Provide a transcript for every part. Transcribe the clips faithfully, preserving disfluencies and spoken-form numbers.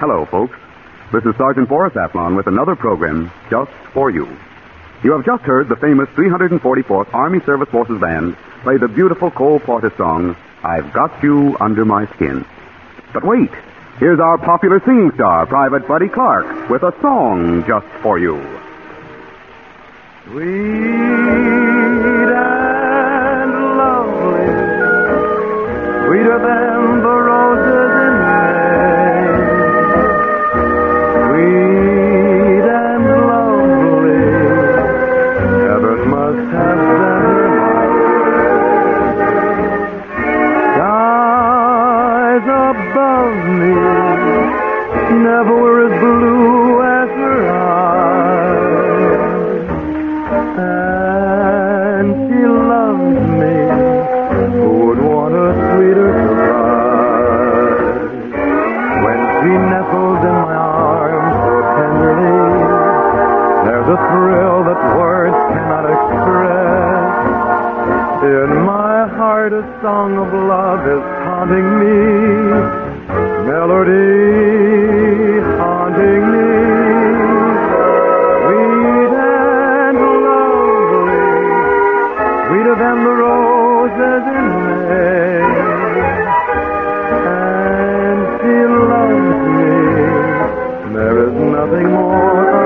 Hello, folks. This is Sergeant Boris Athlon with another program just for you. You have just heard the famous three hundred forty-fourth Army Service Forces Band play the beautiful Cole Porter song, I've Got You Under My Skin. But wait, here's our popular singing star, Private Buddy Clark, with a song just for you. Sweet and lovely, sweeter than the roses in May. Sweet and lovely, heaven must have sent her my way. Skies above me never were as blue as her eyes. And she loves me. Who would want a sweeter surprise? When she nestles in my arms so tenderly, there's a thrill that words cannot express. In my heart a song of love is haunting me, melody haunting me. Sweeter than the roses in May. And she loves me. There is nothing more I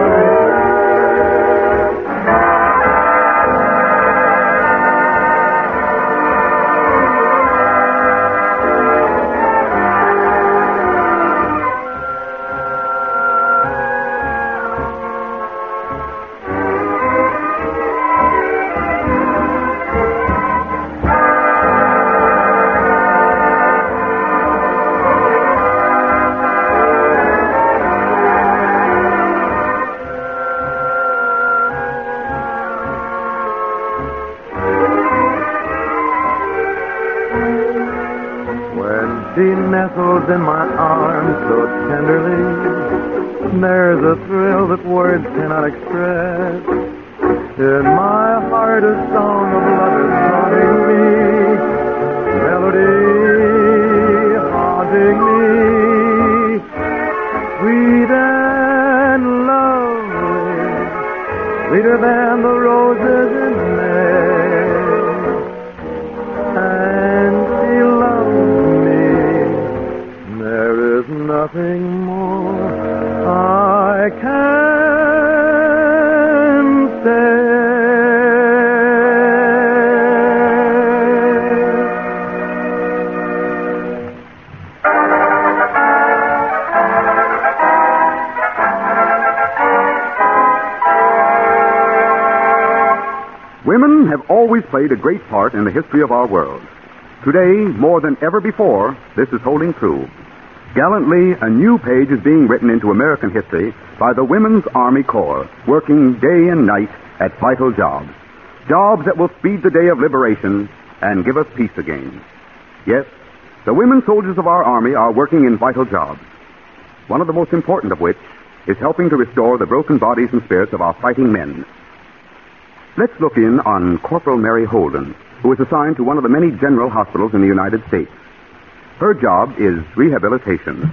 She nestles in my arms so tenderly. There's a thrill that words cannot express. In my heart a song of love is haunting me, melody haunting me. Sweet and lovely, sweeter than the roses in May. And she loves me. There is nothing more I can say. Women have always played a great part in the history of our world. Today, more than ever before, this is holding true. Gallantly, a new page is being written into American history by the Women's Army Corps, working day and night at vital jobs. Jobs that will speed the day of liberation and give us peace again. Yes, the women soldiers of our Army are working in vital jobs, one of the most important of which is helping to restore the broken bodies and spirits of our fighting men. Let's look in on Corporal Mary Holden, who is assigned to one of the many general hospitals in the United States. Her job is rehabilitation.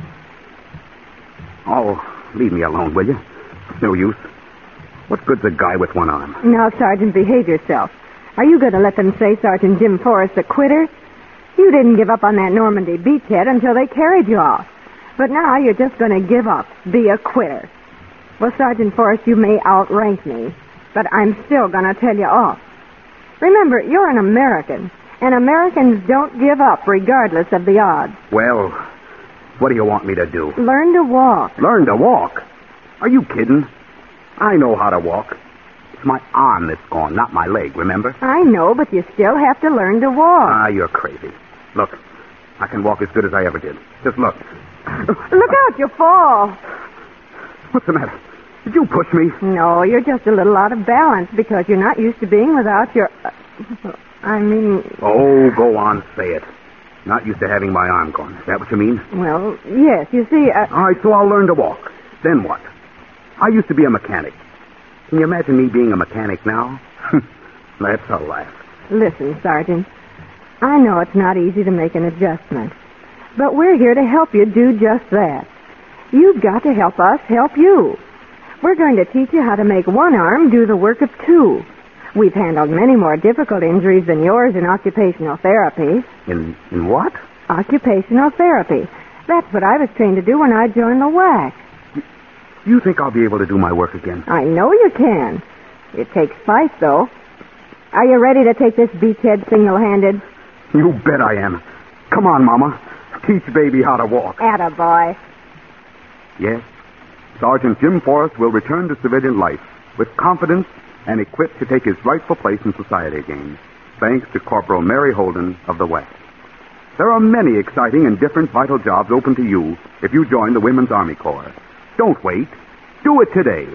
Oh, leave me alone, will you? It's no use. What good's a guy with one arm? Now, Sergeant, behave yourself. Are you going to let them say Sergeant Jim Forrest a quitter? You didn't give up on that Normandy beachhead until they carried you off. But now you're just going to give up, be a quitter. Well, Sergeant Forrest, you may outrank me, but I'm still going to tell you off. Remember, you're an American, and Americans don't give up regardless of the odds. Well, what do you want me to do? Learn to walk. Learn to walk? Are you kidding? I know how to walk. It's my arm that's gone, not my leg, remember? I know, but you still have to learn to walk. Ah, you're crazy. Look, I can walk as good as I ever did. Just look. Look out, you fall. What's the matter? Did you push me? No, you're just a little out of balance because you're not used to being without your... Uh, I mean... Oh, go on, say it. Not used to having my arm gone. Is that what you mean? Well, yes, you see... Uh... All right, so I'll learn to walk. Then what? I used to be a mechanic. Can you imagine me being a mechanic now? That's a laugh. Listen, Sergeant, I know it's not easy to make an adjustment, but we're here to help you do just that. You've got to help us help you. We're going to teach you how to make one arm do the work of two. We've handled many more difficult injuries than yours in occupational therapy. In in what? Occupational therapy. That's what I was trained to do when I joined the W A C. You think I'll be able to do my work again? I know you can. It takes fight, though. Are you ready to take this beachhead single-handed? You bet I am. Come on, Mama. Teach baby how to walk. Attaboy. Yes, Sergeant Jim Forrest will return to civilian life with confidence and equipped to take his rightful place in society again, thanks to Corporal Mary Holden of the West. There are many exciting and different vital jobs open to you if you join the Women's Army Corps. Don't wait. Do it today.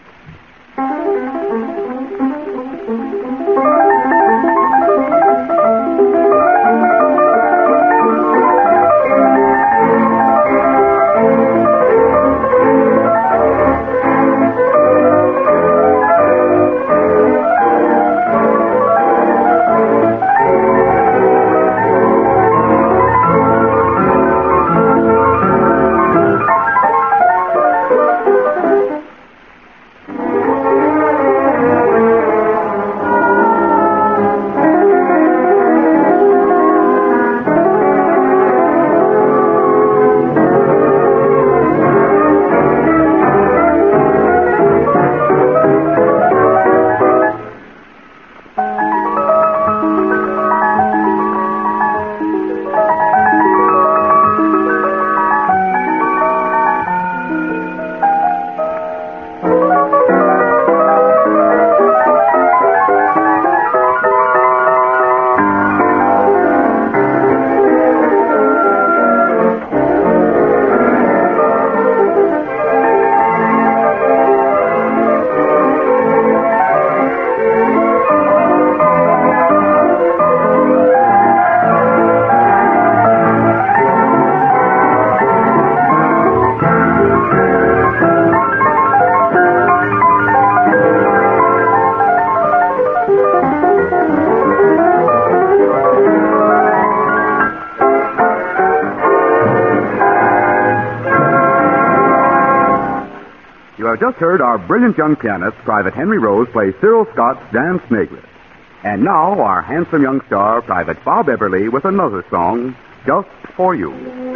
You have just heard our brilliant young pianist, Private Henry Rose, play Cyril Scott's Dan Snigler. And now our handsome young star, Private Bob Everly, with another song, Just for You.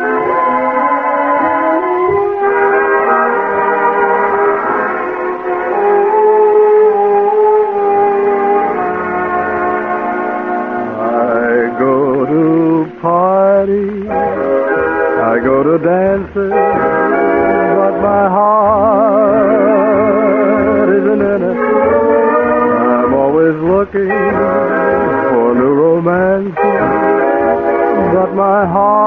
I go to parties, I go to dances, but my heart isn't in it. I'm always looking for new romances, but my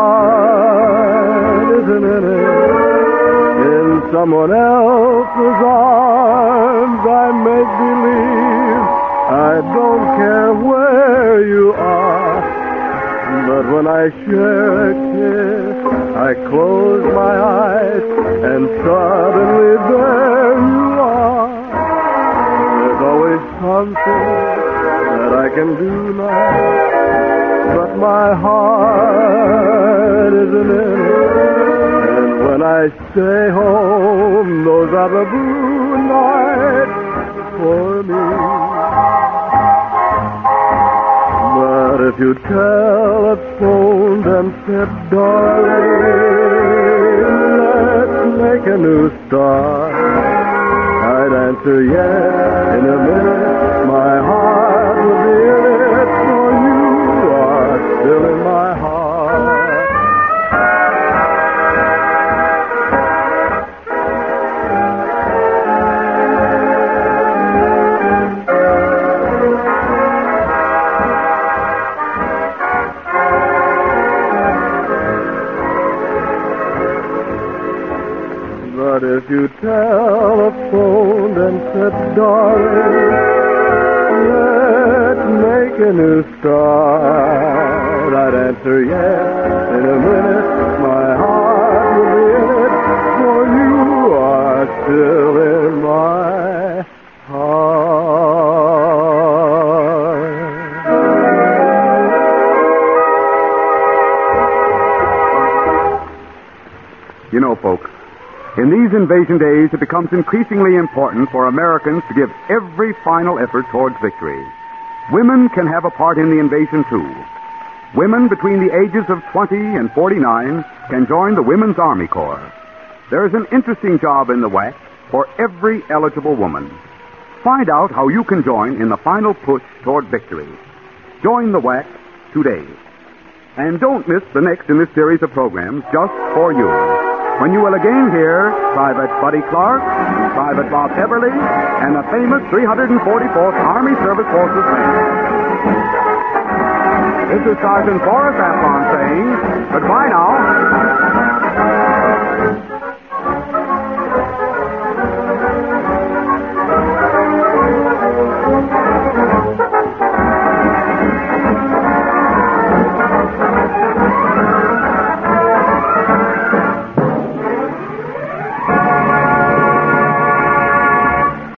heart isn't in it. In someone else's arms, I make believe I don't care where you are. But when I share a kiss, I close my eyes, and suddenly there you are. There's always something that I can do now, but my heart isn't in it. And when I stay home, those are the blue nights for me. But if you telephoned and said, darling, let's make a new start, I'd answer yes in a minute. My heart would be in it, for you are still in my heart. But if you telephoned and said, darling, let's make a new start, I'd answer yes in a minute. My heart will be in it, for you are still in my heart. You know, folks, In these invasion days, it becomes increasingly important for Americans to give every final effort towards victory. Women can have a part in the invasion, too. Women between the ages of twenty and forty-nine can join the Women's Army Corps. There is an interesting job in the W A C for every eligible woman. Find out how you can join in the final push toward victory. Join the W A C today. And don't miss the next in this series of programs just for you, when you will again hear Private Buddy Clark, Private Bob Everly, and the famous three hundred forty-fourth Army Service Forces Band. This is Sergeant Boris Afron saying goodbye now.